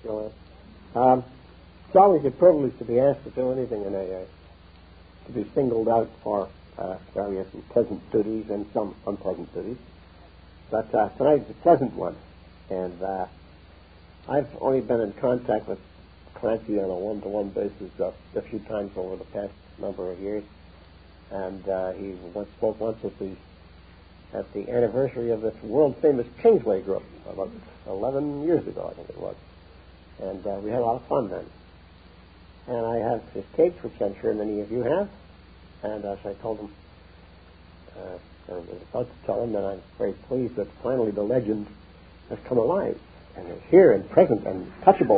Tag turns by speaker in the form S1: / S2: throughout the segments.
S1: Joanne. It's always a privilege to be asked to do anything in AA, to be singled out for various pleasant duties and some unpleasant duties. But tonight is a pleasant one. And I've only been in contact with Clancy on a one-to-one basis a few times over the past number of years. And he spoke once at the anniversary of this world-famous Kingsway group, about 11 years ago, I think it was. And we had a lot of fun then. And I have his tapes, which I'm sure many of you have. And as I told him, I was about to tell him that I'm very pleased that finally the legend has come alive and is here and present and touchable.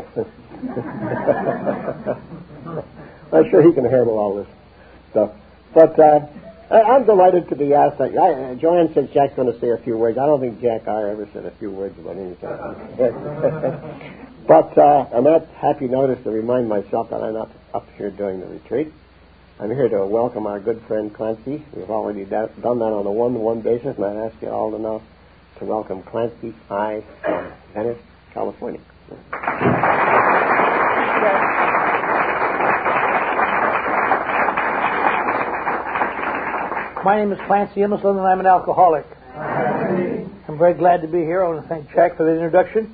S1: I'm sure he can handle all this stuff. But I'm delighted to be asked. Joanne says Jack's going to say a few words. I don't think Jack I ever said a few words about anything. But on that happy notice to remind myself that I'm not up here doing the retreat. I'm here to welcome our good friend Clancy. We've already done that on a one-to-one basis, and I ask you all to know to welcome Clancy I from Venice, California.
S2: My name is Clancy Emerson, and I'm an alcoholic. I'm very glad to be here. I want to thank Jack for the introduction.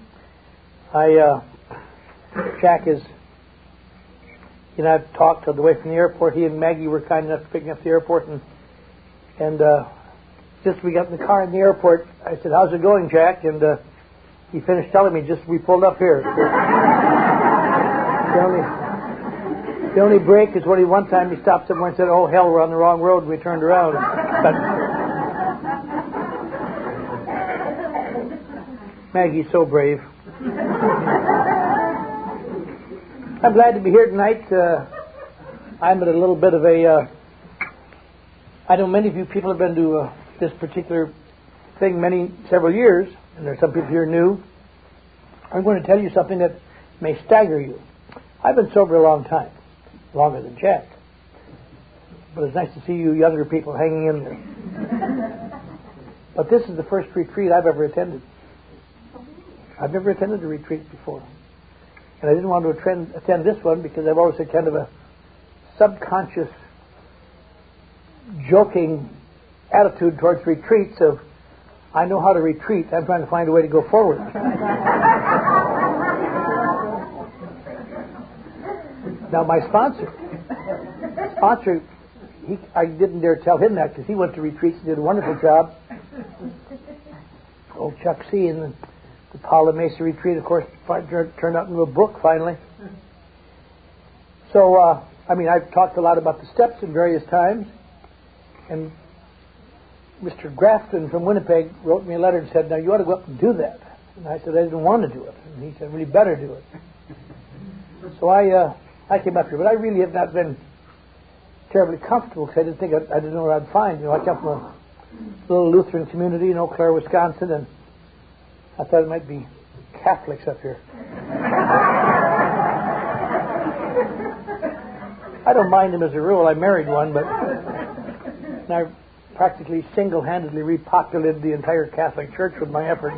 S2: Jack is, I've talked on the way from the airport. He and Maggie were kind enough to pick me up at the airport, and just we got in the car in the airport, I said, "How's it going, Jack?" And he finished telling me just we pulled up here. The only break is when one time he stopped somewhere and said, "Oh hell, we're on the wrong road," and we turned around. But Maggie's so brave. I'm glad to be here tonight. I'm at a little bit of a... I know many of you people have been to this particular thing several years, and there are some people here new. I'm going to tell you something that may stagger you. I've been sober a long time, longer than Jack. But it's nice to see you younger people hanging in there. But this is the first retreat I've ever attended. I've never attended a retreat before. And I didn't want to attend this one because I've always had kind of a subconscious, joking attitude towards retreats of, I know how to retreat, I'm trying to find a way to go forward. Now my sponsor, I didn't dare tell him that because he went to retreats and did a wonderful job. Old Chuck C. and the Paula Mesa retreat, of course, turned out into a book finally. So, I've talked a lot about the steps in various times, and Mr. Grafton from Winnipeg wrote me a letter and said, "Now you ought to go up and do that." And I said, "I didn't want to do it." And he said, "Well, you better do it." So I came up here, but I really have not been terribly comfortable because I didn't know what I'd find. I come from a little Lutheran community in Eau Claire, Wisconsin, and I thought it might be Catholics up here. I don't mind them as a rule. I married one, but I practically single-handedly repopulated the entire Catholic Church with my efforts.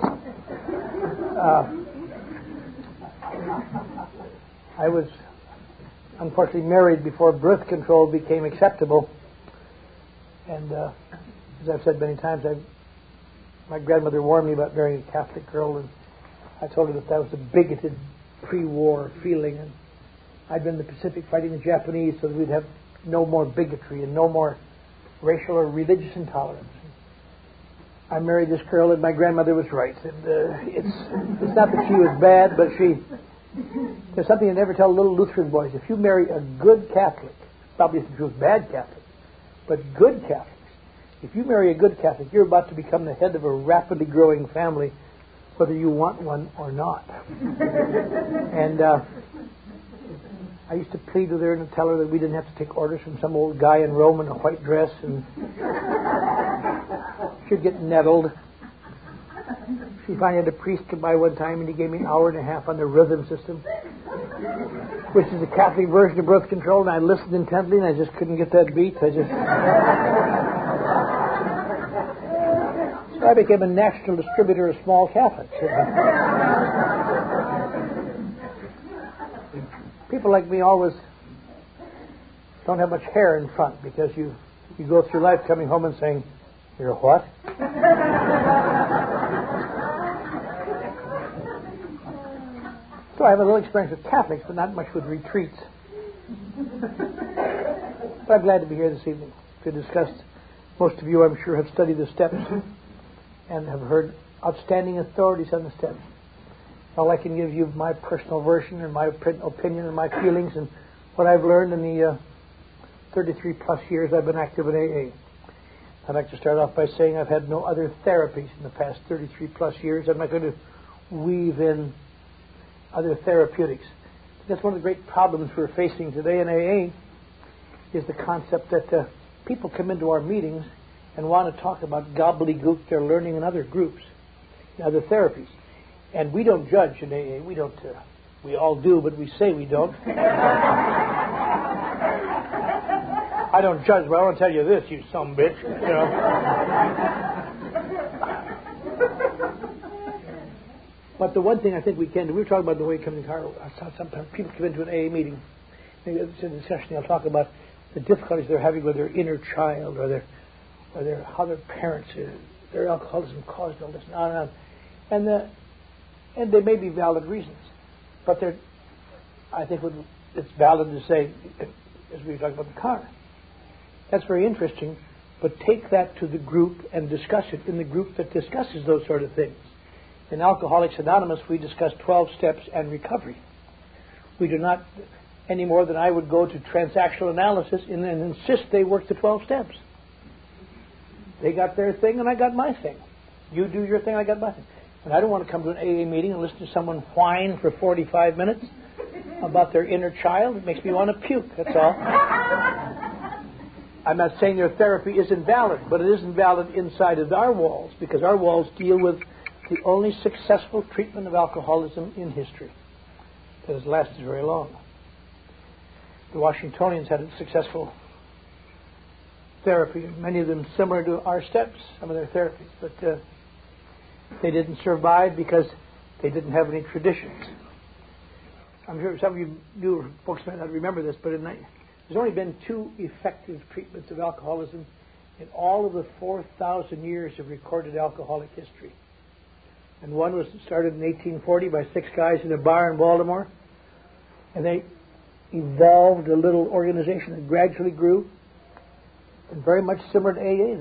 S2: I was unfortunately married before birth control became acceptable. And as I've said many times, my grandmother warned me about marrying a Catholic girl, and I told her that was a bigoted pre-war feeling, and I'd been in the Pacific fighting the Japanese so that we'd have no more bigotry and no more racial or religious intolerance. I married this girl, and my grandmother was right. And it's not that she was bad, but there's something I never tell little Lutheran boys. If you marry a good Catholic, obviously she was bad Catholic, but good Catholic, if you marry a good Catholic, you're about to become the head of a rapidly growing family, whether you want one or not. And I used to plead with her and tell her that we didn't have to take orders from some old guy in Rome in a white dress, and she'd get nettled. She finally had a priest come by one time, and he gave me an hour and a half on the rhythm system, which is a Catholic version of birth control, and I listened intently, and I just couldn't get that beat. So I became a national distributor of small Catholics. People like me always don't have much hair in front because you go through life coming home and saying, "You're a what?" So I have a little experience with Catholics, but not much with retreats. But I'm glad to be here this evening to discuss. Most of you, I'm sure, have studied the steps and have heard outstanding authorities on the steps. All I can give you my personal version and my opinion and my feelings and what I've learned in the 33 plus years I've been active in AA. I'd like to start off by saying I've had no other therapies in the past 33 plus years. I'm not going to weave in other therapeutics. That's one of the great problems we're facing today in AA is the concept that people come into our meetings and want to talk about gobbledygook they're learning in other groups, in other therapies. And we don't judge in AA. We don't. We all do, but we say we don't. I don't judge, but I want to tell you this, you some bitch. You know. But the one thing I think we can do, we were talking about the way coming to car. Sometimes people come into an AA meeting. Maybe it's a discussion. They'll talk about the difficulties they're having with their inner child, or how their parents, their alcoholism caused all this, and on and on. And they may be valid reasons, but I think it's valid to say, as we talk about the car, that's very interesting, but take that to the group and discuss it in the group that discusses those sort of things. In Alcoholics Anonymous, we discuss 12 steps and recovery. We do not, any more than I would go to transactional analysis and insist they work the 12 steps. They got their thing and I got my thing. You do your thing, I got my thing. And I don't want to come to an AA meeting and listen to someone whine for 45 minutes about their inner child. It makes me want to puke, that's all. I'm not saying their therapy isn't valid, but it isn't valid inside of our walls, because our walls deal with the only successful treatment of alcoholism in history that has lasted very long. The Washingtonians had a successful therapy, many of them similar to our steps, some of their therapies, but they didn't survive because they didn't have any traditions. I'm sure some of you new folks might not remember this, but there's only been 2 effective treatments of alcoholism in all of the 4,000 years of recorded alcoholic history. And one was started in 1840 by 6 guys in a bar in Baltimore, and they evolved a little organization that gradually grew, and very much similar to AA.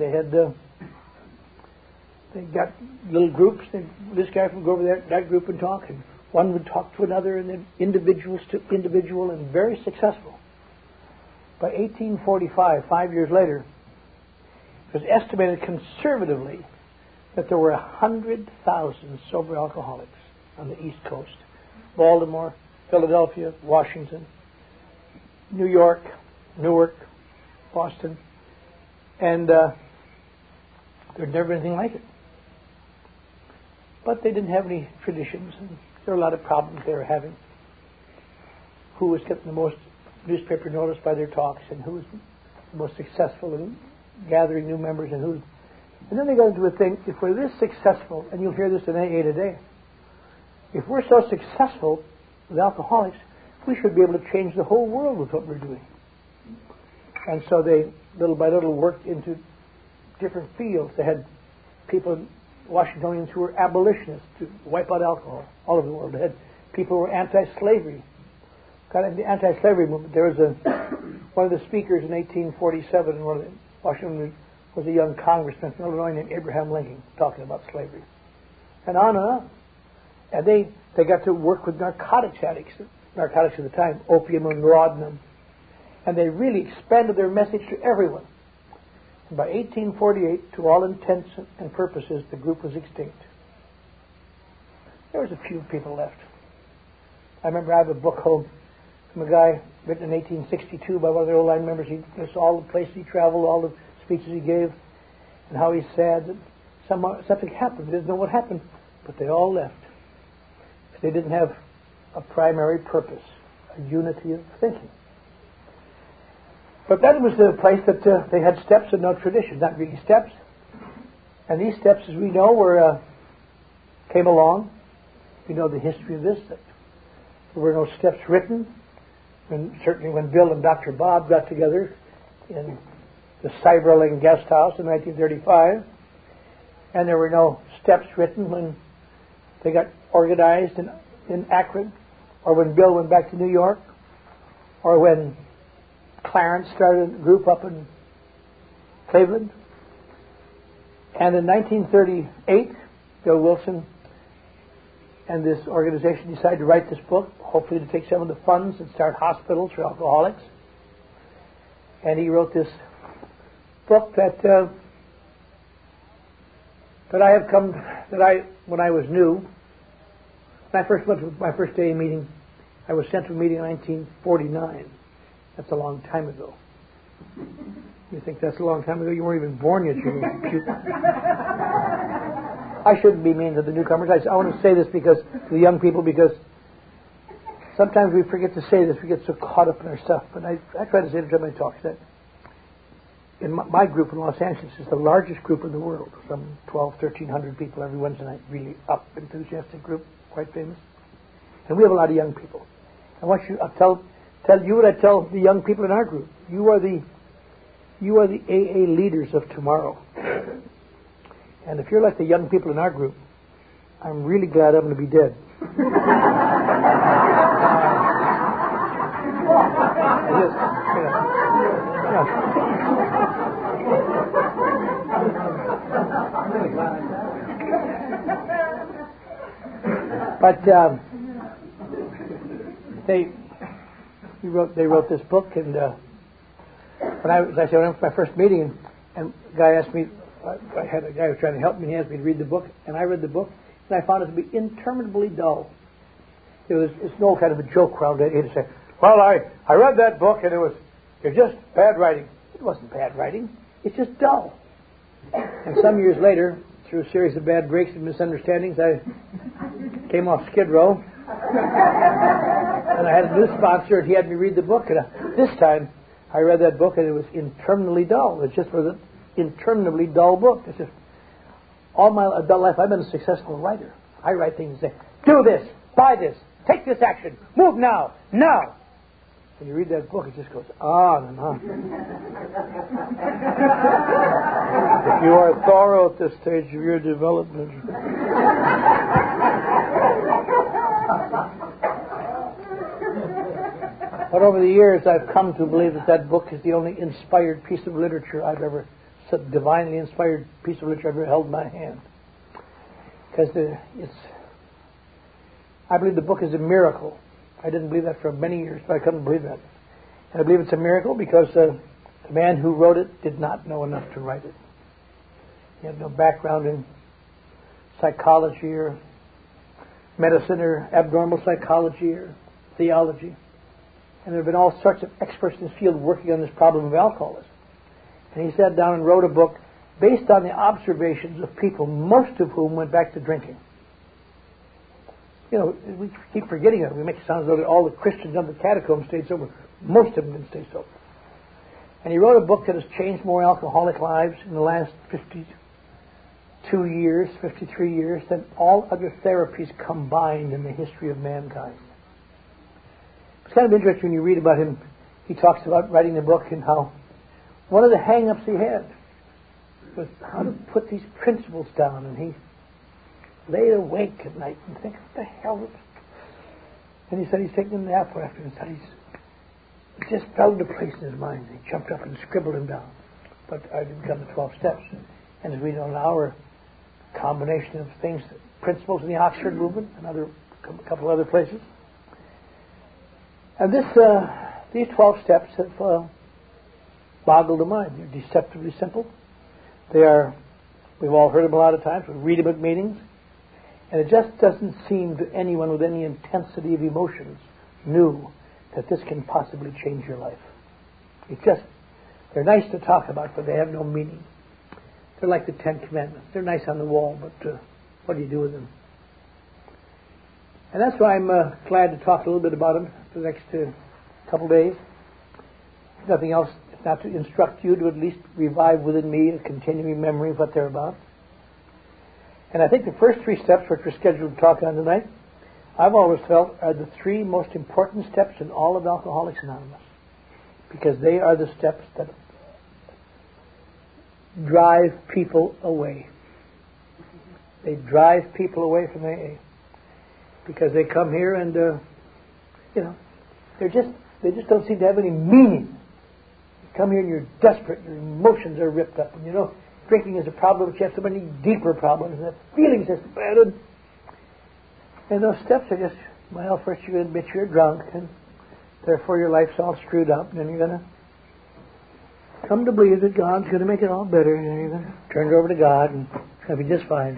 S2: They got little groups. This guy would go over there, that group, and talk, and one would talk to another, and then individuals to individual, and very successful. By 1845, 5 years later, it was estimated conservatively that there were 100,000 sober alcoholics on the East Coast. Baltimore, Philadelphia, Washington, New York, Newark, Boston, and there'd never been anything like it. But they didn't have any traditions, and there were a lot of problems they were having. Who was getting the most newspaper notice by their talks, and who was the most successful in gathering new members, and then they got into a thing, if we're this successful, and you'll hear this in AA today, if we're so successful with alcoholics, we should be able to change the whole world with what we're doing. And so they, little by little, worked into different fields. They had people, Washingtonians, who were abolitionists to wipe out alcohol all over the world. They had people who were anti-slavery, got into the anti-slavery movement. There was one of the speakers in 1847, and Washington was a young congressman from Illinois named Abraham Lincoln, talking about slavery. And on and on. And they got to work with narcotics addicts at the time, opium and laudanum. And they really expanded their message to everyone. And by 1848, to all intents and purposes, the group was extinct. There was a few people left. I remember I have a book home from a guy written in 1862 by one of their old line members. He lists all the places he traveled, all the speeches he gave, and how he's sad that something happened. He didn't know what happened, but they all left. They didn't have a primary purpose, a unity of thinking. But that was the place that they had steps and no tradition, not really steps. And these steps, as we know, came along. We know the history of this. That There were no steps written. Certainly when Bill and Dr. Bob got together in the Cyberling Guest House in 1935, and there were no steps written when they got organized in Akron, or when Bill went back to New York, or when Clarence started a group up in Cleveland. And in 1938, Bill Wilson and this organization decided to write this book, hopefully to take some of the funds and start hospitals for alcoholics. And he wrote this book when I was new, when I first went to my first AA meeting, I was sent to a meeting in 1949. That's a long time ago. You think that's a long time ago? You weren't even born yet. I shouldn't be mean to the newcomers. I want to say this to the young people, because sometimes we forget to say this. We get so caught up in our stuff. But I try to say it every time I talk, that in my group in Los Angeles is the largest group in the world. Some 1,300 people every Wednesday night. Really up, enthusiastic group, quite famous. And we have a lot of young people. I'll tell you what I tell the young people in our group. You are the AA leaders of tomorrow. And if you're like the young people in our group, I'm really glad I'm going to be dead. But they wrote this book, and when I went to my first meeting, and a guy asked me, I had a guy who was trying to help me, and he asked me to read the book, and I read the book, and I found it to be interminably dull. It's no kind of a joke around it. He'd say, well, I read that book, and it was just bad writing. It wasn't bad writing. It's just dull. And some years later, through a series of bad breaks and misunderstandings, I came off Skid Row, and I had a new sponsor, and he had me read the book, and this time I read that book, and it was interminably dull. It just was an interminably dull book. It's just, all my adult life, I've been a successful writer. I write things and say, do this, buy this, take this action, move now. When you read that book, it just goes on and on. If you are thorough at this stage of your development. But over the years, I've come to believe that book is the only inspired piece of literature I've ever, divinely inspired piece of literature I've ever held in my hand. Because I believe the book is a miracle. I didn't believe that for many years, but I couldn't believe that. And I believe it's a miracle because the man who wrote it did not know enough to write it. He had no background in psychology or medicine or abnormal psychology or theology. And there have been all sorts of experts in this field working on this problem of alcoholism. And he sat down and wrote a book based on the observations of people, most of whom went back to drinking. You know, we keep forgetting it. We make it sound as though all the Christians on the catacombs stayed sober. Most of them didn't stay sober. And he wrote a book that has changed more alcoholic lives in the last 52 years, 53 years, than all other therapies combined in the history of mankind. It's kind of interesting when you read about him. He talks about writing the book and how one of the hang-ups he had was how to put these principles down. And he lay awake at night and think, what the hell is it? And he said he's taking a nap after his studies. It just fell into place in his mind. He jumped up and scribbled them down. But I didn't come to 12 steps. And as we know now, we're a combination of things, principles in the Oxford movement and a couple other places. And these 12 steps have boggled the mind. They're deceptively simple. We've all heard them a lot of times. We read them at meetings. And it just doesn't seem to anyone with any intensity of emotions new that this can possibly change your life. They're nice to talk about, but they have no meaning. They're like the Ten Commandments. They're nice on the wall, but what do you do with them? And that's why I'm glad to talk a little bit about them for the next couple days. If nothing else, if not to instruct you, to at least revive within me a continuing memory of what they're about. And I think the first 3 steps, which we're scheduled to talk on tonight, I've always felt are the three most important steps in all of Alcoholics Anonymous, because they are the steps that drive people away. They drive people away from AA because they come here and they just don't seem to have any meaning. You come here and you're desperate, your emotions are ripped up, and drinking is a problem, but you have so many deeper problems, and the feelings are bad. And those steps are just, well, first you're going to admit you're drunk, and therefore your life's all screwed up, and then you're going to come to believe that God's going to make it all better, and then you're going to turn it over to God, and it's going to be just fine.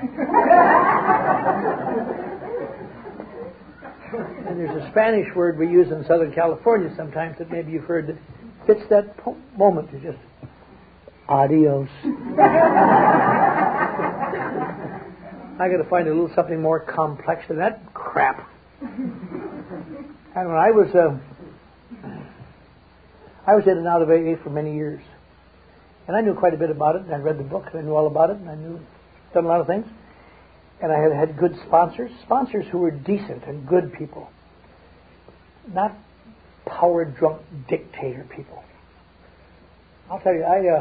S2: And there's a Spanish word we use in Southern California sometimes that maybe you've heard that fits that moment. It's just, adios. I got to find a little something more complex than that crap. And when I was in and out of AA for many years, and I knew quite a bit about it, and I read the books, and I knew all about it, and I done a lot of things, and I had good sponsors who were decent and good people, not power-drunk dictator people. I'll tell you,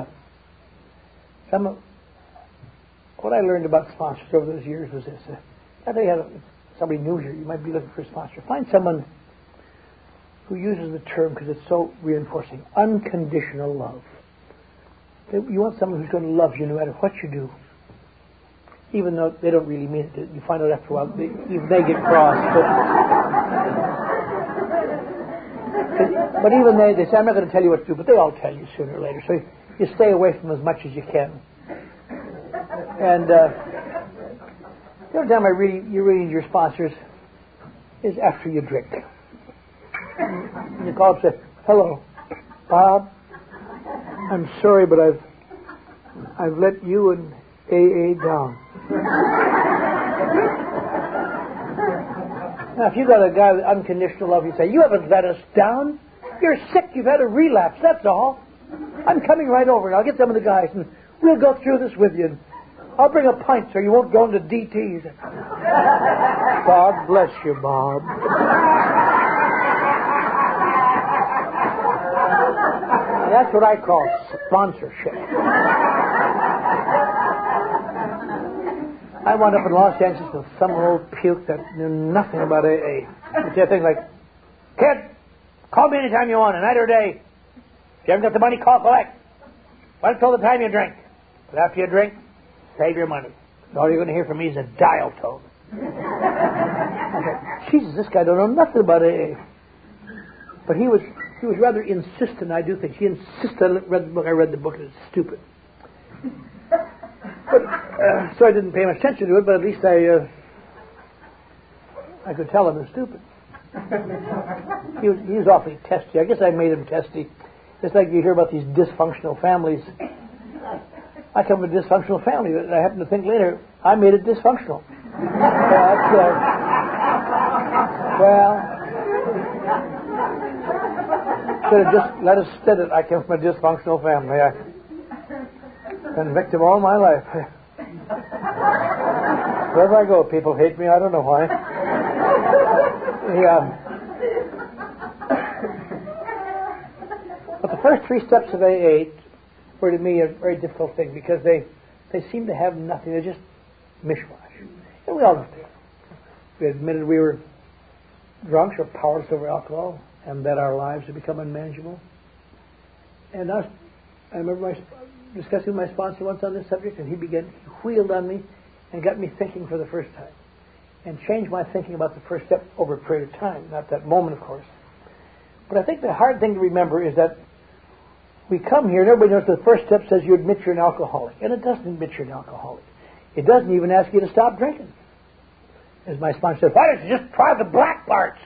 S2: what I learned about sponsors over those years was this. If you have somebody new here, you might be looking for a sponsor. Find someone who uses the term, because it's so reinforcing, unconditional love. You want someone who's going to love you no matter what you do, even though they don't really mean it. You find out after a while, even they get cross. But even they say, I'm not going to tell you what to do, but they all tell you sooner or later. So you stay away from them as much as you can. And the only time you really need your sponsors is after you drink. And you call up and say, hello, Bob, I'm sorry, but I've let you and AA down. Now, if you got a guy with unconditional love, you say, you haven't let us down. You're sick. You've had a relapse. That's all. I'm coming right over, and I'll get some of the guys, and we'll go through this with you. I'll bring a pint so you won't go into DTs. God bless you, Bob. That's what I call sponsorship. I wound up in Los Angeles with some old puke that knew nothing about AA. He'd say things like, kid, call me anytime you want, a night or day. If you haven't got the money, call collect. Wait until the time you drink. But after you drink, save your money. All you're going to hear from me is a dial tone. Jesus, this guy don't know nothing about AA. But he was rather insistent, I do think. He insisted I read the book. I read the book, and it's stupid. But, so I didn't pay much attention to it, but at least I could tell him it was stupid. He was awfully testy. I guess I made him testy. It's like you hear about these dysfunctional families. I come from a dysfunctional family, but I happen to think later, I made it dysfunctional. Should have just let us sit it. I came from a dysfunctional family. I've been a victim all my life. Wherever I go, people hate me. I don't know why. But the first three steps of AA were to me a very difficult thing because they seem to have nothing. They're just mishmash. And we all know that. We admitted we were drunks or powerless over alcohol and that our lives had become unmanageable. And I remember discussing with my sponsor once on this subject, and he wheeled on me and got me thinking for the first time and changed my thinking about the first step over a period of time, not that moment, of course. But I think the hard thing to remember is that we come here and everybody knows the first step says you admit you're an alcoholic, and it doesn't admit you're an alcoholic. It doesn't even ask you to stop drinking. As my sponsor said, why don't you just try the black parts?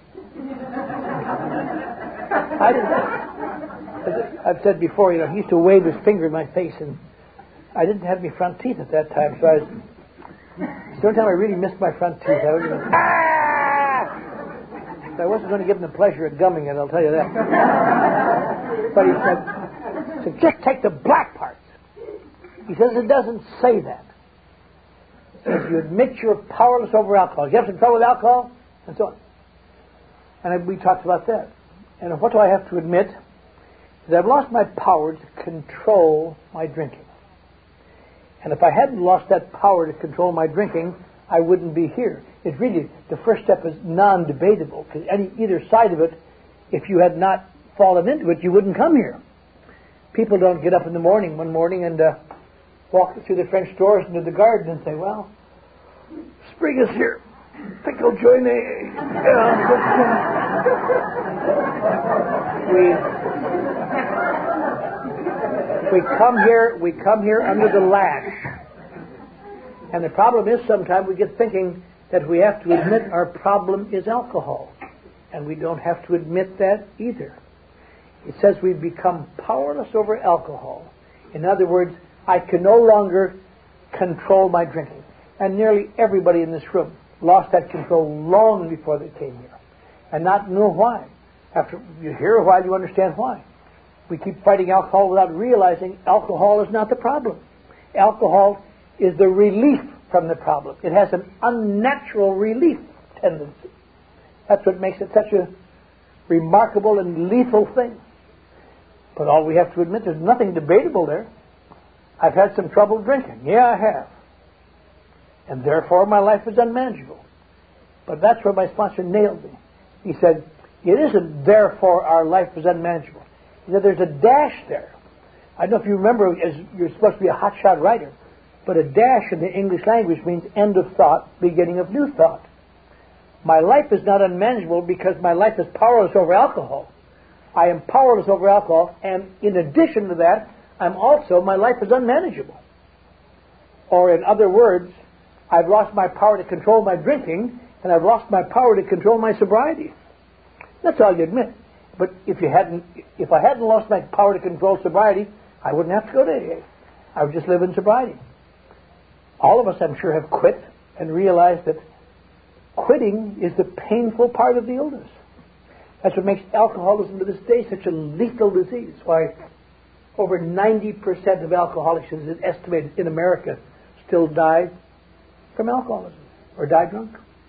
S2: I've said before, he used to wave his finger in my face, and I didn't have any front teeth at that time, so it's the only time I really missed my front teeth. I was going, ah! So I wasn't going to give him the pleasure of gumming it, I'll tell you that. But he said, just take the black parts. He says it doesn't say that. It says you admit you're powerless over alcohol. You have some trouble with alcohol? and so on. And we talked about that. And what do I have to admit? Is I've lost my power to control my drinking. And if I hadn't lost that power to control my drinking, I wouldn't be here. It's really, the first step is non-debatable, because either side of it, if you had not fallen into it, you wouldn't come here. People don't get up in the morning, one morning, and walk through the French doors into the garden and say, well, spring is here. Think I'll join we come here under the lash. And the problem is sometimes we get thinking that we have to admit our problem is alcohol. And we don't have to admit that either. It says we've become powerless over alcohol. In other words, I can no longer control my drinking. And nearly everybody in this room lost that control long before they came here. And not know why. After you hear a while, you understand why. We keep fighting alcohol without realizing alcohol is not the problem. Alcohol is the relief from the problem. It has an unnatural relief tendency. That's what makes it such a remarkable and lethal thing. But all we have to admit, there's nothing debatable there. I've had some trouble drinking. Yeah, I have. And therefore my life is unmanageable. But that's where my sponsor nailed me. He said, it isn't therefore our life is unmanageable. He said, there's a dash there. I don't know if you remember, as you're supposed to be a hotshot writer, but a dash in the English language means end of thought, beginning of new thought. My life is not unmanageable because my life is powerless over alcohol. I am powerless over alcohol, and in addition to that, my life is unmanageable. Or in other words, I've lost my power to control my drinking, and I've lost my power to control my sobriety. That's all you admit. But if I hadn't lost my power to control sobriety, I wouldn't have to go to AA. I would just live in sobriety. All of us, I'm sure, have quit and realized that quitting is the painful part of the illness. That's what makes alcoholism to this day such a lethal disease. Why over 90% of alcoholics, as is estimated in America, still die from alcoholism or die drunk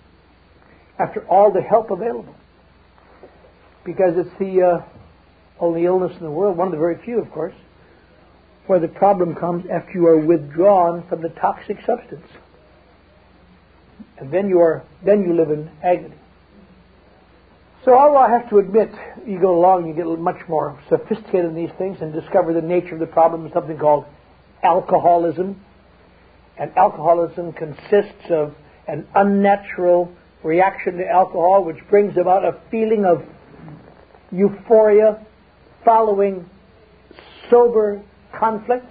S2: after all the help available. Because it's the only illness in the world, one of the very few, of course, where the problem comes after you are withdrawn from the toxic substance. And then you live in agony. So all I have to admit, you go along, you get much more sophisticated in these things and discover the nature of the problem is something called alcoholism. And alcoholism consists of an unnatural reaction to alcohol which brings about a feeling of euphoria following sober conflict.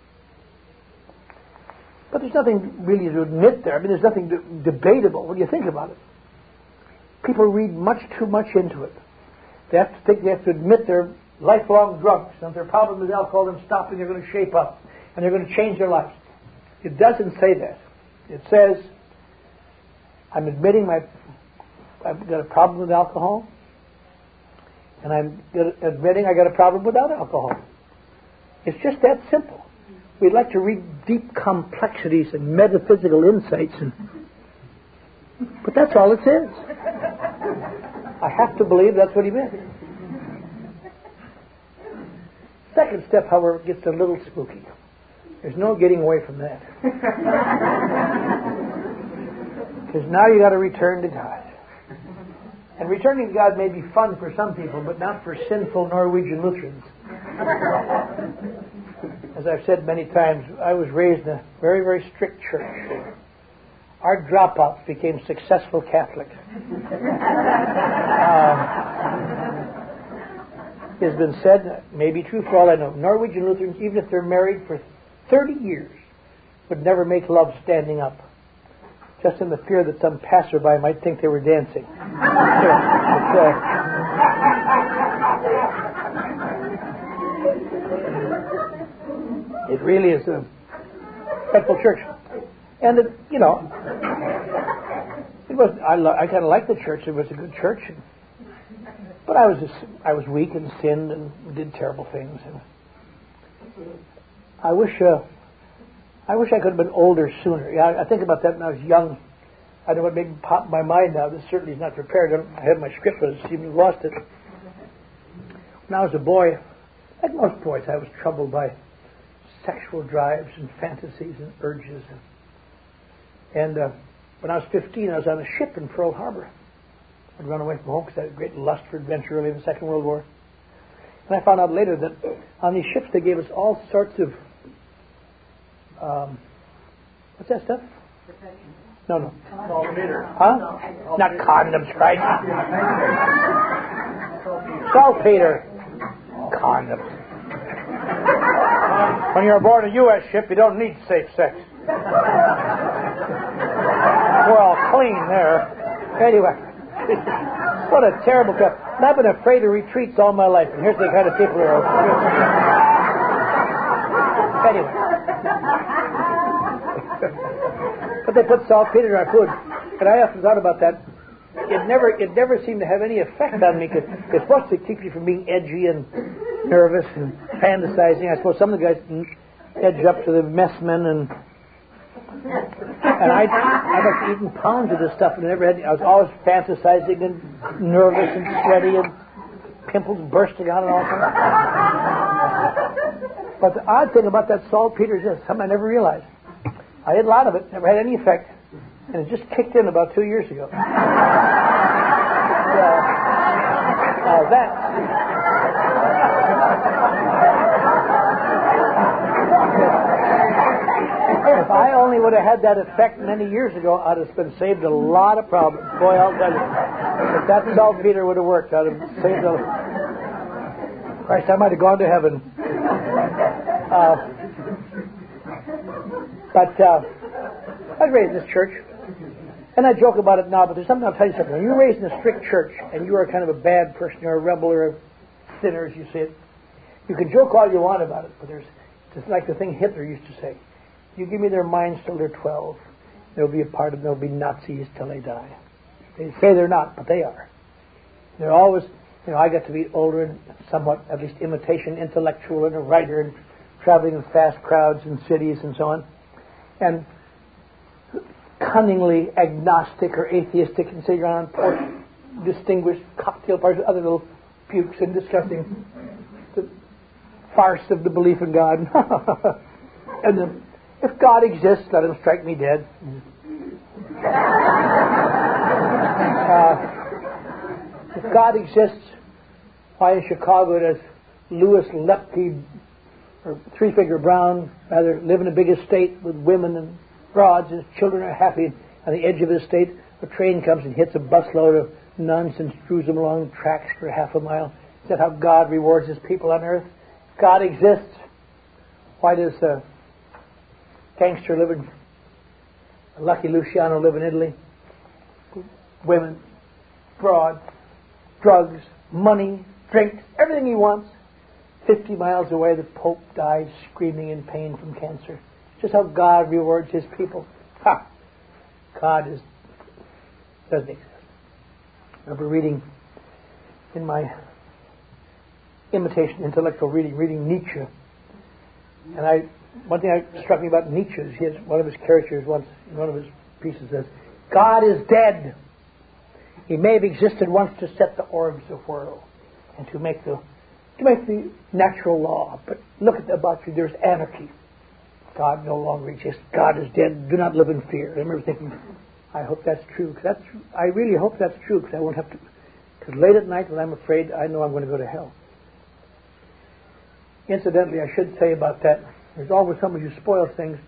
S2: But there's nothing really to admit there. I mean, there's nothing debatable when you think about it. People read much too much into it. They have to admit they're lifelong drunks, and if their problem is alcohol, then stopping, they're going to shape up, and they're going to change their lives. It doesn't say that. It says, I'm admitting I've got a problem with alcohol, and I'm admitting I got a problem without alcohol. It's just that simple. We'd like to read deep complexities and metaphysical insights, but that's all it says. I have to believe that's what he meant. Second step, however, gets a little spooky. There's no getting away from that. Because now you got to return to God. And returning to God may be fun for some people, but not for sinful Norwegian Lutherans. As I've said many times, I was raised in a very, very strict church. Our dropouts became successful Catholics. It has been said, may be true for all I know, Norwegian Lutherans, even if they're married for 30 years, would never make love standing up, just in the fear that some passerby might think they were dancing. It really is a dreadful church. And, I kind of liked the church. It was a good church. But I was weak and sinned and did terrible things. And I wish I could have been older sooner. Yeah, I think about that when I was young. I don't know what made me pop in my mind now. This certainly is not prepared. I have my script, but I seem to have lost it. When I was a boy, like most boys, I was troubled by sexual drives and fantasies and urges. And when I was 15, I was on a ship in Pearl Harbor. I'd run away from home because I had a great lust for adventure early in the Second World War. And I found out later that on these ships they gave us all sorts of what's that stuff? No. Huh? Not condoms, Christ. Saltpeter. Condoms. When you're aboard a U.S. ship, you don't need safe sex. We're all clean there. Anyway, what a terrible crap. And I've been afraid of retreats all my life, and here's the kind of people who are. Anyway. But they put saltpeter in our food, and I often thought about that. It never seemed to have any effect on me, because it's supposed to keep you from being edgy and nervous and fantasizing. I suppose some of the guys edge up to the messmen, and I must have eaten pounds of this stuff, and I was always fantasizing and nervous and sweaty and pimples bursting out and all that. But the odd thing about that saltpeter is this, something I never realized. I ate a lot of it, never had any effect, and it just kicked in about 2 years ago. If I only would have had that effect many years ago, I'd have been saved a lot of problems. Boy, I'll tell you. If that saltpeter would have worked, I'd have saved a... Christ, I might have gone to heaven. But I was raised in this church, and I joke about it now, but there's something, I'll tell you something. When you're raised in a strict church, and you are kind of a bad person, you're a rebel or a sinner, as you say it, you can joke all you want about it, but it's like the thing Hitler used to say. You give me their minds till they're 12, they'll be they'll be Nazis till they die. They say they're not, but they are. They're always, I got to be older and somewhat, at least imitation intellectual and a writer and traveling in fast crowds in cities and so on. And cunningly agnostic or atheistic and sitting around porch, distinguished cocktail parties with other little pukes and discussing the farce of the belief in God. And if God exists, let him strike me dead. If God exists, why in Chicago does Louis Lepke or Three-Finger Brown rather live in a big estate with women and broads, and his children are happy? On the edge of his estate, a train comes and hits a busload of nuns and strews them along tracks for half a mile. Is that how God rewards his people on earth? If God exists, why does a gangster live in Lucky Luciano live in Italy? Women, broad, drugs, money, drinks, everything he wants. 50 miles away, the Pope dies screaming in pain from cancer. Just how God rewards his people. Ha! God doesn't exist. I remember reading in my imitation intellectual reading Nietzsche. And one thing that struck me about Nietzsche is one of his characters once, in one of his pieces says, God is dead. He may have existed once to set the orbs awhirl and to make the natural law. But look about you, there's anarchy. God no longer exists. God is dead. Do not live in fear. I remember thinking, I hope that's true. I really hope that's true, because I won't have to. Because late at night when I'm afraid, I know I'm going to go to hell. Incidentally, I should say about that, there's always someone who spoils things.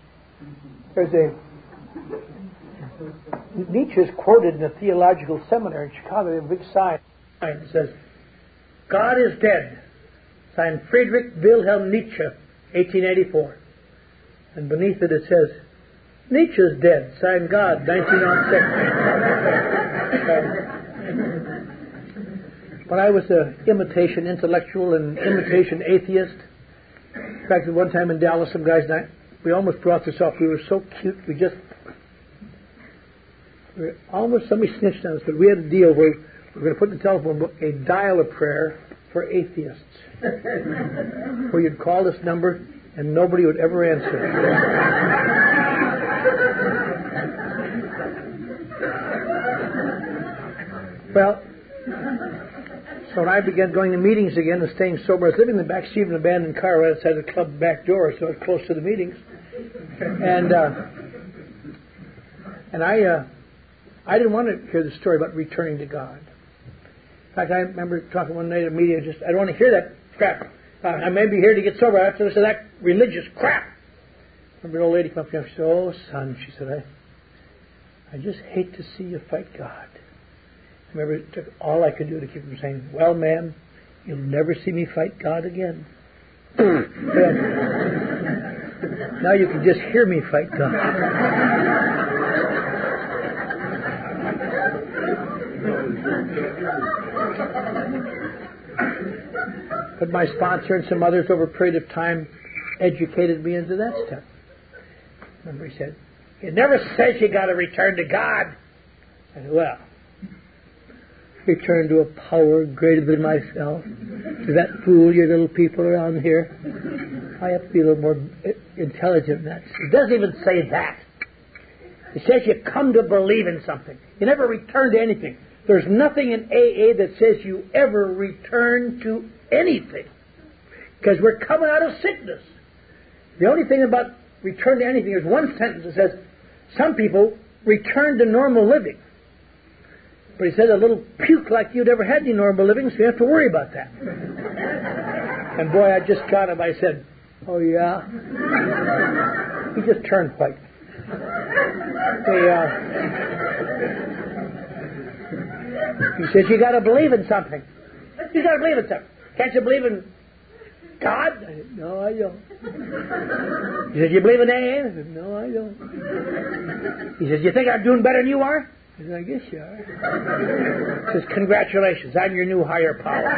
S2: Nietzsche is quoted in a theological seminar in Chicago. They have a big sign that says, God is dead. Signed Friedrich Wilhelm Nietzsche, 1884. And beneath it says, Nietzsche is dead. Signed God, 1906. When I was an imitation intellectual and imitation atheist, in fact, at one time in Dallas, some guys and I, we almost brought this up. We were so cute, somebody snitched on us, but we had a deal where we were going to put in the telephone book a dial-a-prayer for atheists, where you'd call this number and nobody would ever answer. Well, so when I began going to meetings again and staying sober, I was living in the back seat of an abandoned car right outside the club back door, so I was close to the meetings. And I didn't want to hear the story about returning to God. In fact, I remember talking one night at a meeting, I don't want to hear that crap. I may be here to get sober. I have to listen to that religious crap. I remember an old lady came up to me and she said, "Oh, son," she said, I just hate to see you fight God. I remember it took all I could do to keep from saying, "Well, ma'am, you'll never see me fight God again." Well, now you can just hear me fight God. But my sponsor and some others over a period of time educated me into that stuff. Remember, he said, "It never says you got to return to God." I said, "Well, return to a power greater than myself. Does that fool your little people around here? I have to be a little more intelligent than that." It doesn't even say that. It says you come to believe in something. You never return to anything. There's nothing in AA that says you ever return to anything. Because we're coming out of sickness. The only thing about return to anything is one sentence that says some people return to normal living. But he said a little puke like you'd ever had any normal living, so you have to worry about that. And boy, I just got him. I said, "Oh, yeah?" He just turned white. He says, "You got to believe in something. You got to believe in something. Can't you believe in God?" I said, "No, I don't." He said, "You believe in AA?" I said, "No, I don't." He said, "You think I'm doing better than you are?" I said, "I guess you are." He says, "Congratulations, I'm your new higher power."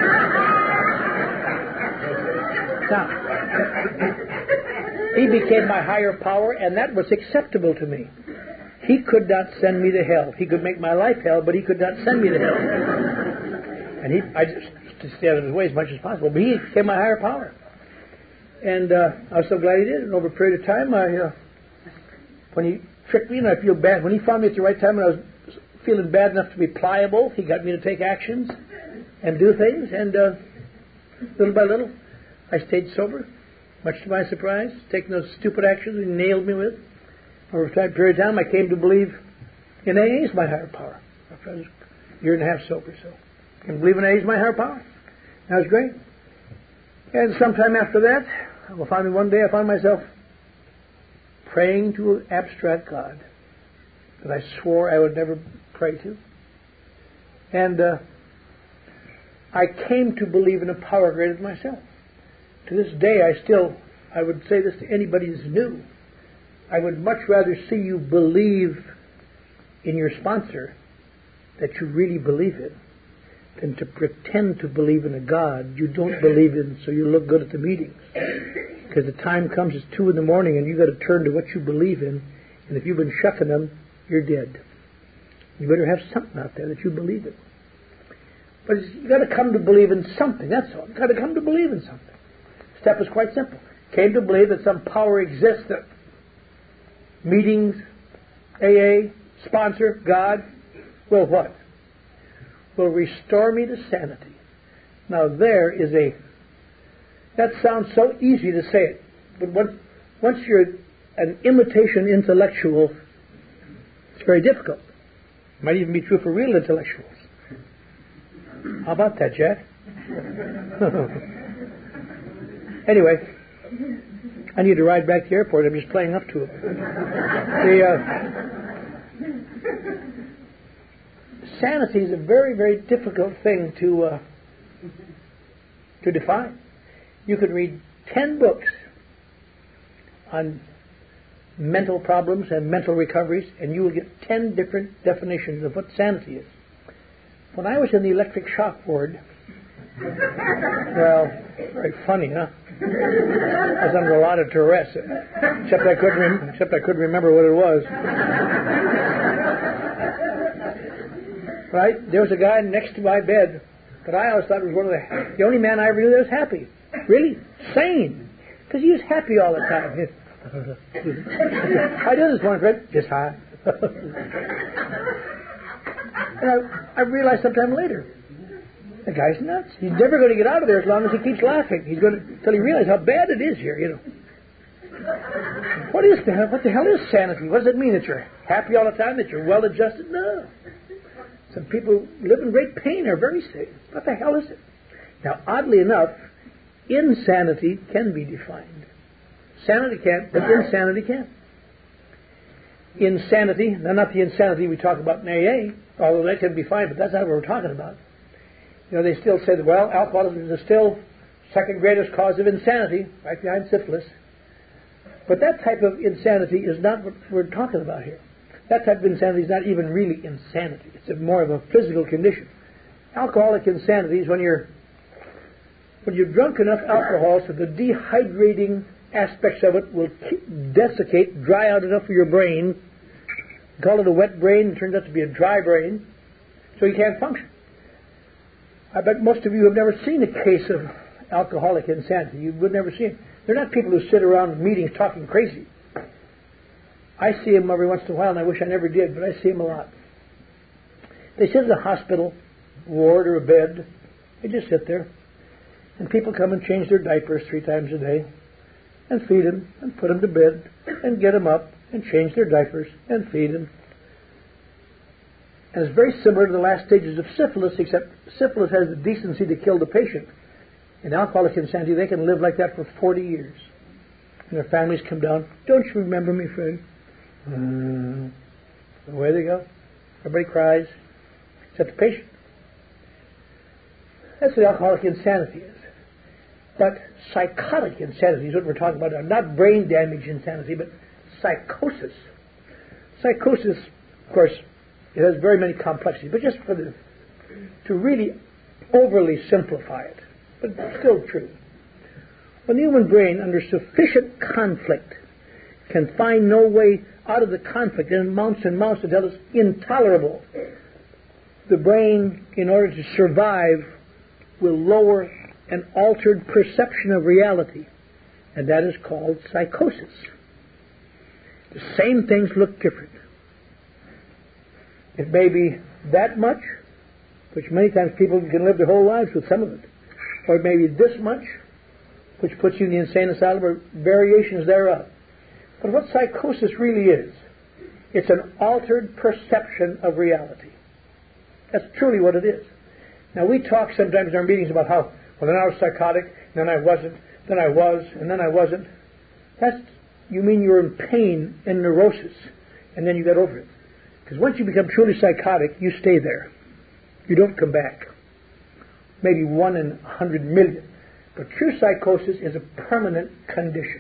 S2: Now, he became my higher power, and that was acceptable to me. He could not send me to hell. He could make my life hell, but he could not send me to hell. And I just to stay out of his way as much as possible. But he became my higher power. And I was so glad he did. And over a period of time, when he tricked me and I feel bad, when he found me at the right time and I was feeling bad enough to be pliable, he got me to take actions and do things. And little by little, I stayed sober, much to my surprise, taking those stupid actions he nailed me with. Over a period of time, I came to believe in AA as my higher power. After I was a year and a half sober, so I can believe in AA as my higher power. That was great. And sometime after that, one day I found myself praying to an abstract God that I swore I would never pray to. And I came to believe in a power greater than myself. To this day, I would say this to anybody who's new. I would much rather see you believe in your sponsor that you really believe in than to pretend to believe in a God you don't believe in so you look good at the meetings. Because the time comes, it's 2 a.m, and you've got to turn to what you believe in, and if you've been shucking them, you're dead. You better have something out there that you believe in. But you've got to come to believe in something, that's all. You've got to come to believe in something. The step is quite simple. Came to believe that some power exists that meetings, AA, sponsor, God, will what? Will restore me to sanity. Now that sounds so easy to say it, but once you're an imitation intellectual, it's very difficult. It might even be true for real intellectuals. How about that, Jack? Anyway, I need to ride back to the airport. I'm just playing up to it. Sanity is a very, very difficult thing to define. You could read 10 books on mental problems and mental recoveries, and you will get 10 different definitions of what sanity is. When I was in the electric shock ward, well, very funny, huh? I was under a lot of duress, except I couldn't remember what it was. Right? There was a guy next to my bed that I always thought was one of the only man I ever knew that was happy. Really? Sane. Because he was happy all the time. I do this one, Fred. Just hi. And I realized sometime later, the guy's nuts. He's never going to get out of there as long as he keeps laughing. He's going to until he realizes how bad it is here. What the hell is sanity? What does it mean? That you're happy all the time? That you're well adjusted? No. Some people live in great pain are very sick. What the hell is it? Now, oddly enough, insanity can be defined. Sanity can't, but insanity can. Insanity, now not the insanity we talk about in AA, although that can be fine, but that's not what we're talking about. They still say that, well, alcoholism is still second greatest cause of insanity, right behind syphilis. But that type of insanity is not what we're talking about here. That type of insanity is not even really insanity. It's more of a physical condition. Alcoholic insanity is when you're drunk enough alcohol so the dehydrating aspects of it will desiccate, dry out enough of your brain. You call it a wet brain, it turns out to be a dry brain, so you can't function. I bet most of you have never seen a case of alcoholic insanity. You would never see it. They're not people who sit around meetings talking crazy. I see them every once in a while, and I wish I never did, but I see them a lot. They sit in a hospital ward or a bed. They just sit there. And people come and change their diapers 3 times a day, and feed them, and put them to bed, and get them up, and change their diapers, and feed them. And it's very similar to the last stages of syphilis, except syphilis has the decency to kill the patient. In alcoholic insanity, they can live like that for 40 years. And their families come down, don't you remember me, friend? Away they go. Everybody cries, except the patient. That's what alcoholic insanity is. But psychotic insanity is what we're talking about now. Not brain damage insanity, but psychosis. Psychosis, of course, it has very many complexities, but just to really overly simplify it, but still true. When the human brain, under sufficient conflict, can find no way out of the conflict, and mounts until it's intolerable, the brain, in order to survive, will lower an altered perception of reality, and that is called psychosis. The same things look different. It may be that much, which many times people can live their whole lives with some of it, or it may be this much, which puts you in the insane asylum, or variations thereof. But what psychosis really is, it's an altered perception of reality. That's truly what it is. Now, we talk sometimes in our meetings about how, well, then I was psychotic, then I wasn't, then I was, and then I wasn't. You mean you're in pain and neurosis, and then you get over it. Because once you become truly psychotic, you stay there. You don't come back. Maybe 1 in 100 million. But true psychosis is a permanent condition.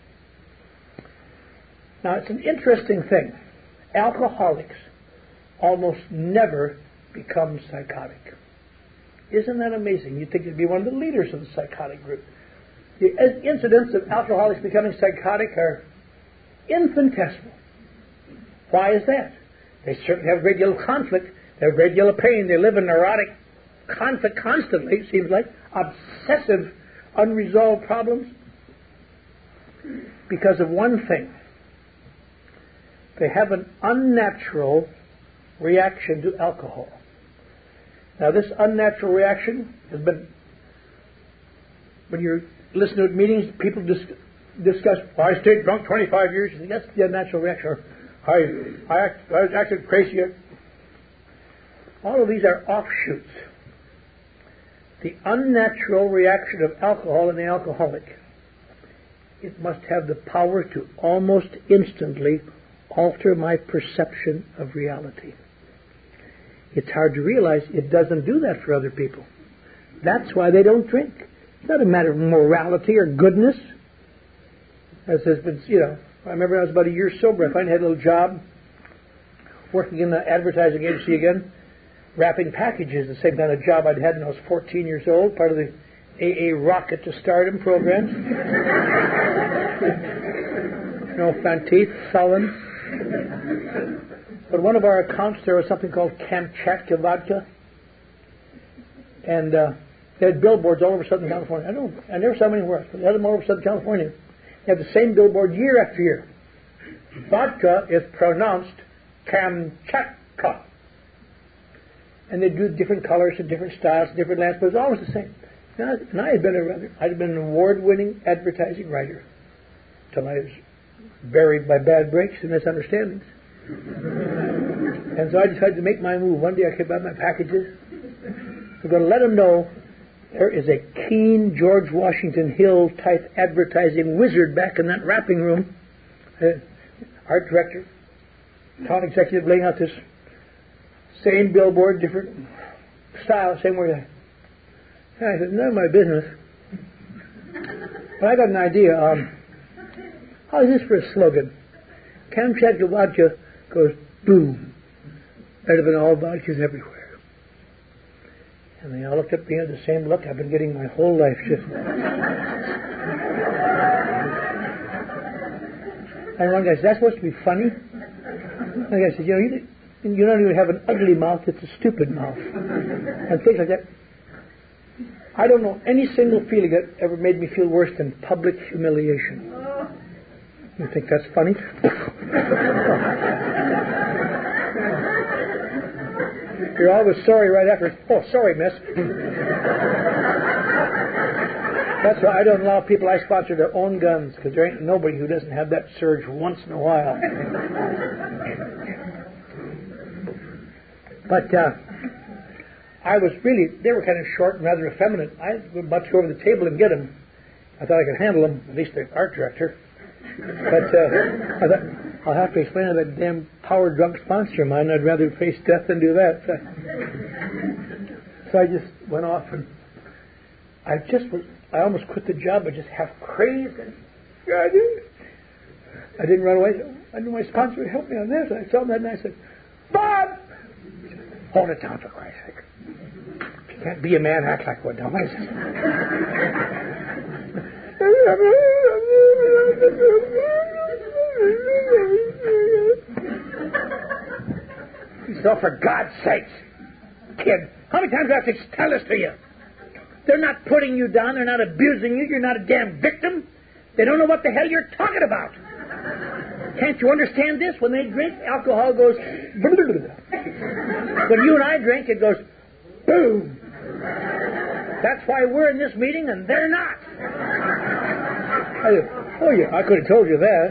S2: Now, it's an interesting thing. Alcoholics almost never become psychotic. Isn't that amazing? You'd think it'd be one of the leaders of the psychotic group. The incidents of alcoholics becoming psychotic are infinitesimal. Why is that? They certainly have a great deal of conflict. They have a great deal of pain. They live in neurotic conflict constantly, it seems like. Obsessive, unresolved problems. Because of one thing. They have an unnatural reaction to alcohol. Now, this unnatural reaction has been, when you're listening to meetings, people discuss, well, I stayed drunk 25 years. You think that's the unnatural reaction. Or, I acted crazy. All of these are offshoots. The unnatural reaction of alcohol in the alcoholic, it must have the power to almost instantly alter my perception of reality. It's hard to realize it doesn't do that for other people. That's why they don't drink. It's not a matter of morality or goodness. As has been, I remember when I was about a year sober, I finally had a little job working in the advertising agency again, wrapping packages, the same kind of job I'd had when I was 14 years old, part of the AA Rocket to Stardom programs. Fanteeth, Sullen. But one of our accounts, there was something called Kamchatka vodka. And they had billboards all over Southern California. I never saw them anywhere else, but they had them all over Southern California. They had the same billboard year after year. Vodka is pronounced Kamchatka. and they do different colors and different styles, and different lands, but it's always the same. And I'd been an award-winning advertising writer till I was buried by bad breaks and misunderstandings. And so I decided to make my move. One day I came out my packages. I'm going to let them know there is a keen George Washington Hill type advertising wizard back in that wrapping room. Art director, town executive, laying out this same billboard, different style, same word. And I said, none of my business. But I got an idea. How is this for a slogan? Kamchatka vodka goes boom. Better than all vodkas everywhere. And they all looked at me with the same look I've been getting my whole life. Just. And one guy said, that's supposed to be funny? And the guy said, you don't even have an ugly mouth, it's a stupid mouth. And things like that. I don't know any single feeling that ever made me feel worse than public humiliation. You think that's funny? You're always sorry right after. Oh, sorry, miss. That's why I don't allow people I sponsor their own guns, because there ain't nobody who doesn't have that surge once in a while. But I was really, they were kind of short and rather effeminate. I was about to go over the table and get them. I thought I could handle them, at least the art director. But I thought, I'll have to explain to that damn power-drunk sponsor of mine. I'd rather face death than do that. So I just went off, and I almost quit the job. I just half crazed. And I didn't run away. I knew my sponsor would help me on this. I saw him that night. I said, Bob! Hold it down, for Christ's sake. If you can't be a man, act like one. Don't I? So for God's sakes, kid, how many times do I have to tell this to you? They're not putting you down. They're not abusing you. You're not a damn victim. They don't know what the hell you're talking about. Can't you understand this? When they drink, alcohol goes... When you and I drink, it goes... Boom. That's why we're in this meeting and they're not. I could have told you that.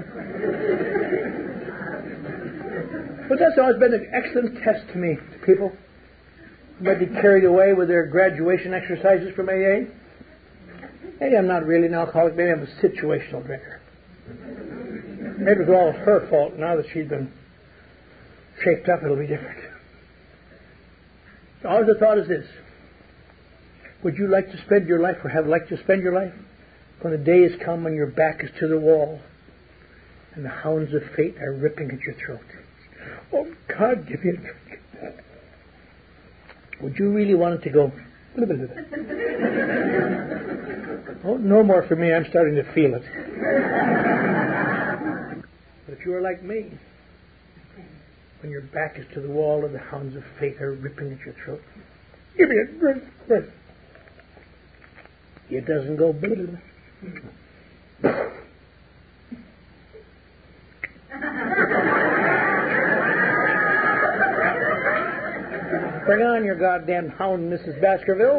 S2: But that's always been an excellent test to me, people. Might be carried away with their graduation exercises from AA. Maybe I'm not really an alcoholic. Maybe I'm a situational drinker. Maybe it was all her fault. Now that she's been shaped up, it'll be different. Always the thought is this. Would you like to spend your life, or have liked to spend your life, when the day has come when your back is to the wall and the hounds of fate are ripping at your throat? Oh, God, give me a drink. Would you really want it to go? Oh, no more for me. I'm starting to feel it. But if you are like me, when your back is to the wall and the hounds of fate are ripping at your throat, give me a drink. It doesn't go. Bring on your goddamn hound, Mrs. Baskerville.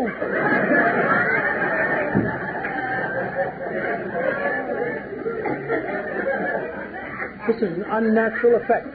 S2: This is an unnatural effect.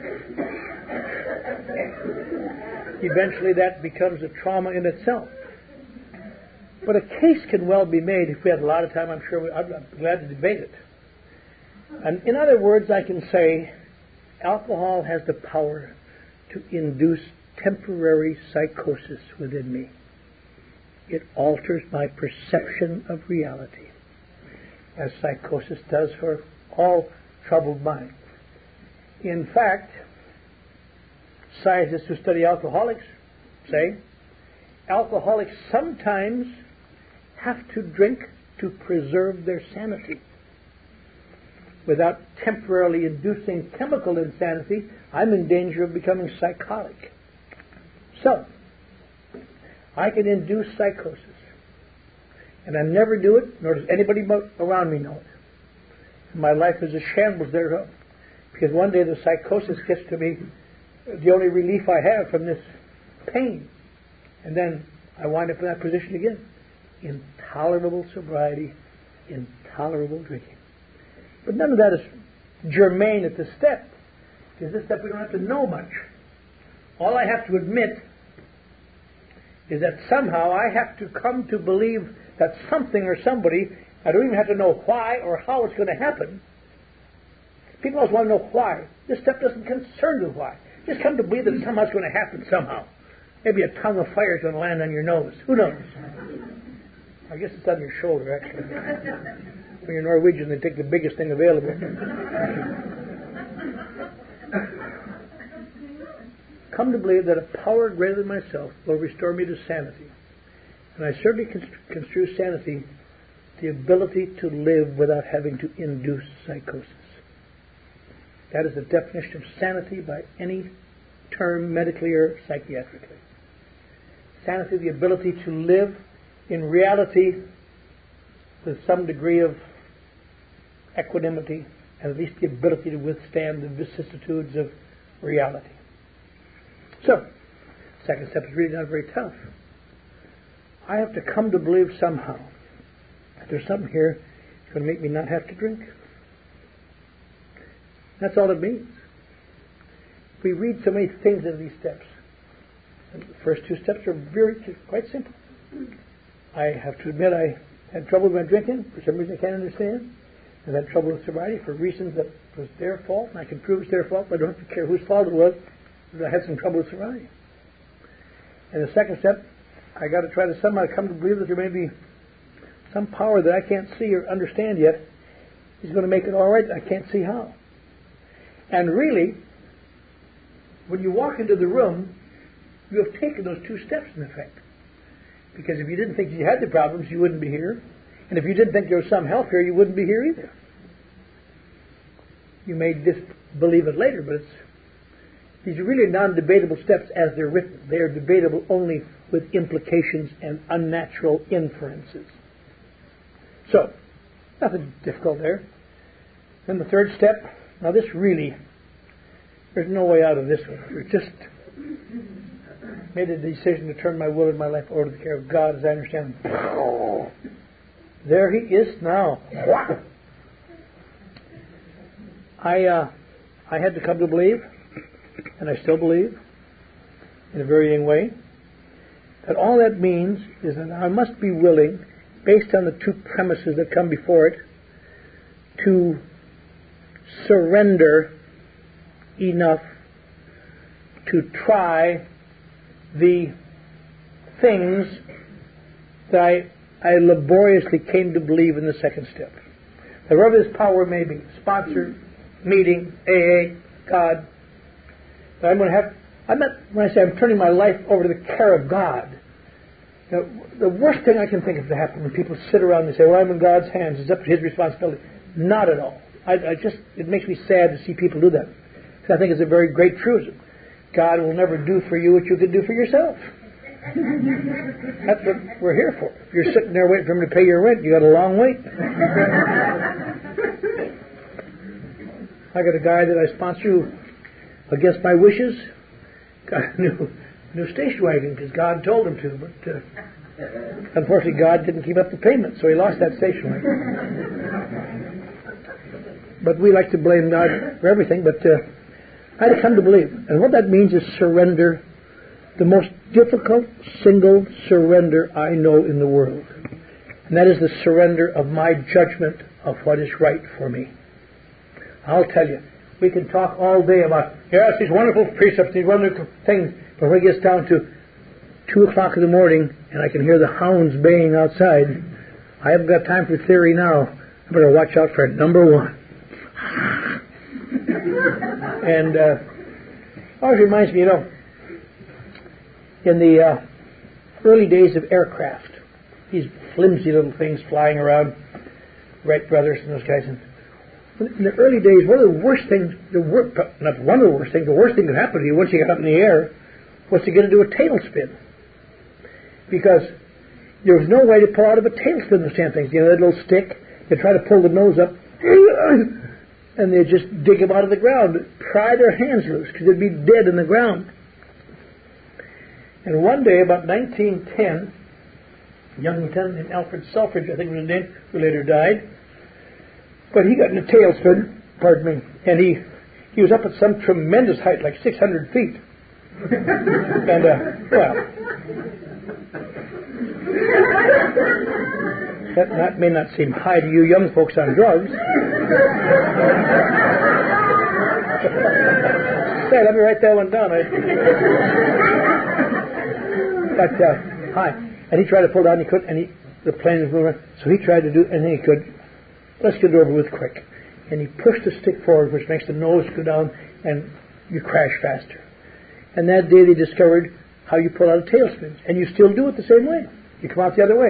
S2: Eventually that becomes a trauma in itself. But a case can well be made. If we had a lot of time, I'm sure I'd be glad to debate it. And in other words, I can say alcohol has the power to induce temporary psychosis within me. It alters my perception of reality, as psychosis does for all troubled minds. In fact, scientists who study alcoholics say alcoholics sometimes have to drink to preserve their sanity. Without temporarily inducing chemical insanity, I'm in danger of becoming psychotic. So, I can induce psychosis. And I never do it, nor does anybody around me know it. My life is a shambles thereof. Because one day the psychosis gets to me, the only relief I have from this pain. And then I wind up in that position again. Intolerable sobriety, intolerable drinking. But none of that is germane at this step. Because this step we don't have to know much. All I have to admit is that somehow I have to come to believe that something or somebody, I don't even have to know why or how it's going to happen. People always want to know why. This step doesn't concern you with why. Just come to believe that somehow it's going to happen somehow. Maybe a tongue of fire is going to land on your nose. Who knows? I guess it's on your shoulder, actually. When you're Norwegian, they take the biggest thing available. Come to believe that a power greater than myself will restore me to sanity. And I certainly construe sanity the ability to live without having to induce psychosis. That is the definition of sanity by any term, medically or psychiatrically. Sanity, the ability to live in reality with some degree of equanimity, and at least the ability to withstand the vicissitudes of reality. So, second step is really not very tough. I have to come to believe somehow that there's something here that's going to make me not have to drink. That's all it means. We read so many things in these steps. And the first two steps are quite simple. I have to admit I had trouble with my drinking for some reason I can't understand. I've had trouble with sobriety for reasons that was their fault, and I can prove it's their fault, but I don't have to care whose fault it was, because I had some trouble with sobriety. And the second step, I got to try to somehow come to believe that there may be some power that I can't see or understand yet is going to make it all right. I can't see how. And really, when you walk into the room, you have taken those two steps in effect. Because if you didn't think you had the problems, you wouldn't be here. And if you didn't think there was some help here, you wouldn't be here either. You may disbelieve it later, but these are really non-debatable steps as they're written. They are debatable only with implications and unnatural inferences. So, nothing difficult there. Then the third step. Now this really, there's no way out of this one. I just made a decision to turn my will and my life over to the care of God as I understand him. There he is now. I had to come to believe, and I still believe, in a varying way, that all that means is that I must be willing, based on the two premises that come before it, to surrender enough to try the things that I laboriously came to believe in the second step. That wherever this power may be, sponsor, meeting, AA, God, that I'm going to have, when I say I'm turning my life over to the care of God, the worst thing I can think of to happen when people sit around and say, well, I'm in God's hands, it's up to His responsibility. Not at all. It makes me sad to see people do that. Because I think it's a very great truism. God will never do for you what you can do for yourself. That's what we're here for. If you're sitting there waiting for Him to pay your rent, you got a long wait. I got a guy that I sponsor who, against my wishes, got a new station wagon because God told him to, but unfortunately God didn't keep up the payment, so he lost that station wagon. But we like to blame God for everything, but I had to come to believe. And what that means is surrender, the most difficult single surrender I know in the world. And that is the surrender of my judgment of what is right for me. I'll tell you, we can talk all day about, yes, these wonderful precepts, these wonderful things, but when it gets down to 2 o'clock in the morning and I can hear the hounds baying outside, I haven't got time for theory now. I better watch out for number one. And always reminds me, in the early days of aircraft, these flimsy little things flying around, Wright brothers and those guys, and in the early days, one of the worst things, the worst thing that happened to you once you got up in the air was to get into a tailspin. Because there was no way to pull out of a tailspin, those damn things. That little stick, you try to pull the nose up, and they'd just dig them out of the ground, pry their hands loose, because they'd be dead in the ground. And one day, about 1910, a young lieutenant named Alfred Selfridge, I think was his name, who later died, but he got in a tailspin, and he was up at some tremendous height, like 600 feet. And, that may not seem high to you young folks on drugs. Say, let me write that one down. But high. And he tried to pull down, he couldn't, and the plane was moving, so he tried to do anything he could. Let's get it over with quick. And he pushed the stick forward, which makes the nose go down, and you crash faster. And that day they discovered how you pull out of tailspins. And you still do it the same way. You come out the other way.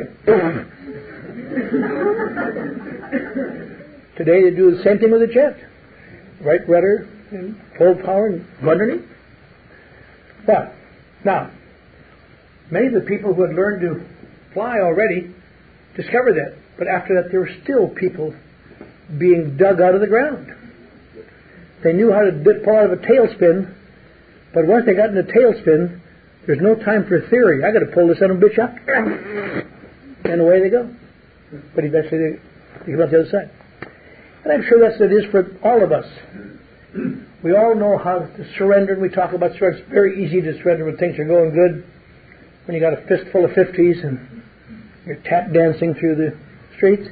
S2: Today they do the same thing with a jet. Right rudder and full power and go underneath. But, now, many of the people who had learned to fly already discovered that. But after that, there were still people being dug out of the ground. They knew how to pull out of a tailspin, but once they got in a tailspin, there's no time for theory. I got to pull this son of a bitch up, and away they go. But eventually they come out the other side. And I'm sure that's what it is for all of us. We all know how to surrender, and we talk about surrender. It's very easy to surrender when things are going good. When you got a fistful of 50s and you're tap dancing through the streets.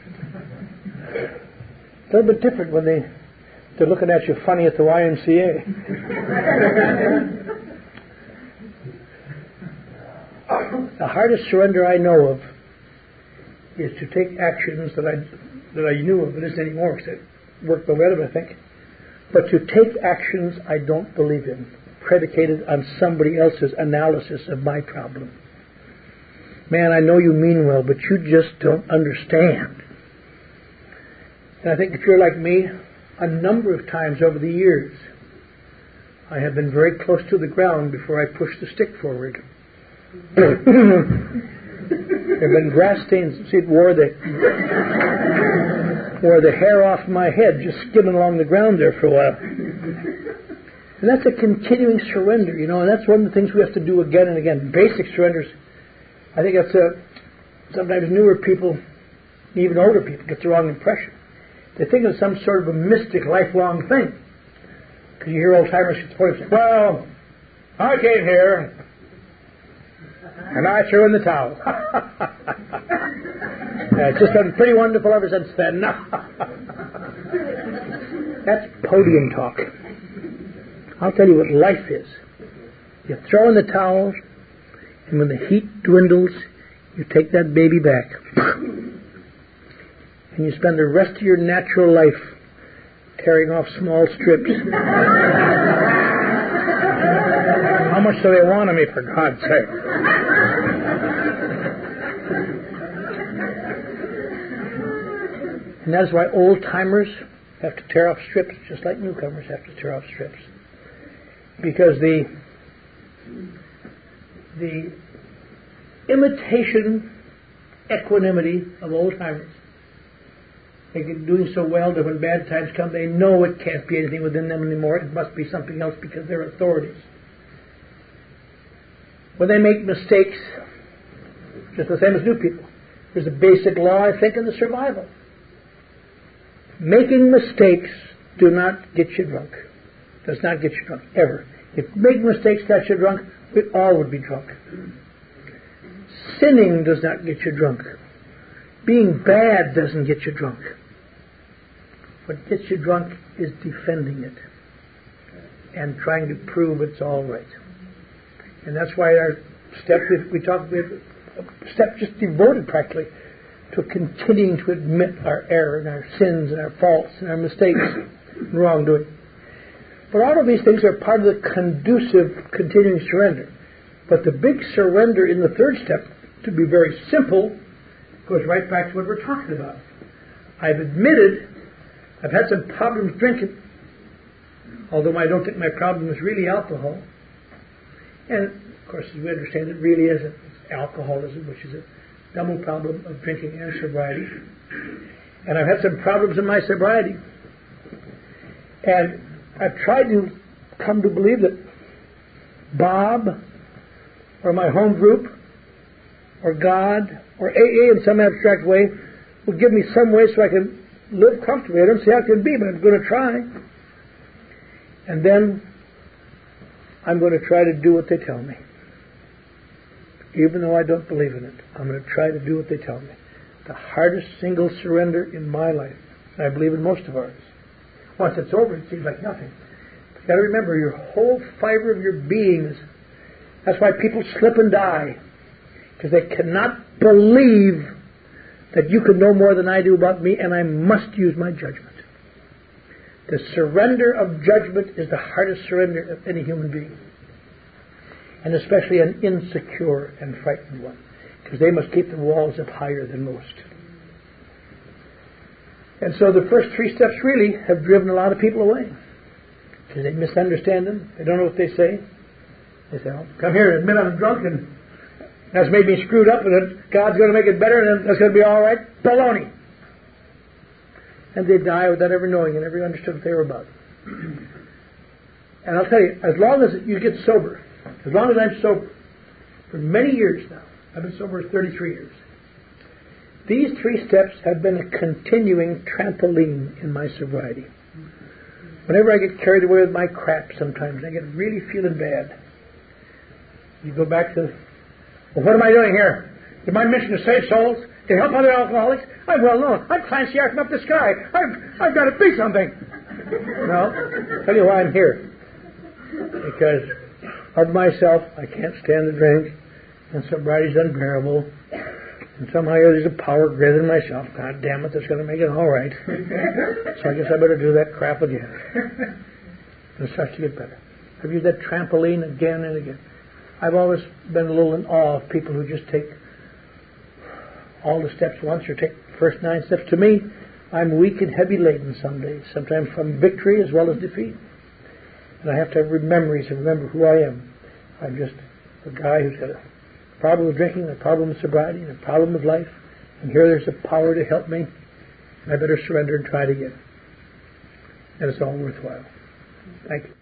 S2: It's a little bit different when they're looking at you funny at the YMCA. The hardest surrender I know of is to take actions that I knew of, but isn't anymore because I worked my way out of it, I think. But to take actions I don't believe in, predicated on somebody else's analysis of my problem. Man, I know you mean well, but you just don't understand. And I think if you're like me, a number of times over the years, I have been very close to the ground before I pushed the stick forward. There have been grass stains. See, it wore the hair off my head, just skimming along the ground there for a while. And that's a continuing surrender, and that's one of the things we have to do again and again. Basic surrenders. I think that's sometimes newer people, even older people, get the wrong impression. They think it's some sort of a mystic, lifelong thing. Because you hear old-timers say, well, I came here, and I threw in the towel. It's just been pretty wonderful ever since then. That's podium talk. I'll tell you what life is. You throw in the towel, and when the heat dwindles, you take that baby back. And you spend the rest of your natural life tearing off small strips. How much do they want of me, for God's sake? And that's why old-timers have to tear off strips, just like newcomers have to tear off strips. Because the imitation equanimity of old-timers, they're doing so well that when bad times come, they know it can't be anything within them anymore. It must be something else because they're authorities. When they make mistakes, just the same as new people, there's a basic law, I think, in the survival. Making mistakes do not get you drunk. Does not get you drunk, ever. If making mistakes got you drunk, we all would be drunk. Sinning does not get you drunk. Being bad doesn't get you drunk. What gets you drunk is defending it and trying to prove it's all right. And that's why our step, we talk with a step just devoted practically to continuing to admit our error and our sins and our faults and our mistakes and wrongdoing. But all of these things are part of the conducive continuing surrender. But the big surrender in the third step, to be very simple, goes right back to what we're talking about. I've admitted I've had some problems drinking, although I don't think my problem is really alcohol. And, of course, as we understand, it really isn't. It's alcoholism, which is a double problem of drinking and sobriety. And I've had some problems in my sobriety. And I've tried to come to believe that Bob or my home group, or God, or AA in some abstract way, will give me some way so I can live comfortably. I don't see how it can be, but I'm going to try. And then I'm going to try to do what they tell me. Even though I don't believe in it, I'm going to try to do what they tell me. The hardest single surrender in my life, I believe in most of ours. Once it's over, it seems like nothing. You've got to remember, your whole fiber of your being is... That's why people slip and die. Because they cannot believe that you can know more than I do about me, and I must use my judgment. The surrender of judgment is the hardest surrender of any human being. And especially an insecure and frightened one. Because they must keep the walls up higher than most. And so the first 3 steps really have driven a lot of people away. Because they misunderstand them. They don't know what they say. They say, oh, come here and admit I'm drunk and that's made me screwed up and that God's going to make it better and that's going to be all right. Baloney. And they die without ever knowing and ever understood what they were about. And I'll tell you, as long as you get sober, as long as I'm sober, for many years now, I've been sober 33 years, these 3 steps have been a continuing trampoline in my sobriety. Whenever I get carried away with my crap sometimes, I get really feeling bad. You go back to, well, what am I doing here? Is my mission to save souls? To help other alcoholics? I'm well known. I'm Clancy Arkin up the sky. I've got to be something. No, tell you why I'm here. Because of myself, I can't stand the drink, and sobriety's unbearable, and somehow there's a power greater than myself. God damn it, that's going to make it all right. So I guess I better do that crap again. And it starts to get better. I've used that trampoline again and again. I've always been a little in awe of people who just take all the steps once or take the first 9 steps. To me, I'm weak and heavy laden some days, sometimes from victory as well as defeat. And I have to have memories and remember who I am. I'm just a guy who's got a problem with drinking, a problem with sobriety, and a problem with life. And here there's a power to help me. I better surrender and try it again. And it's all worthwhile. Thank you.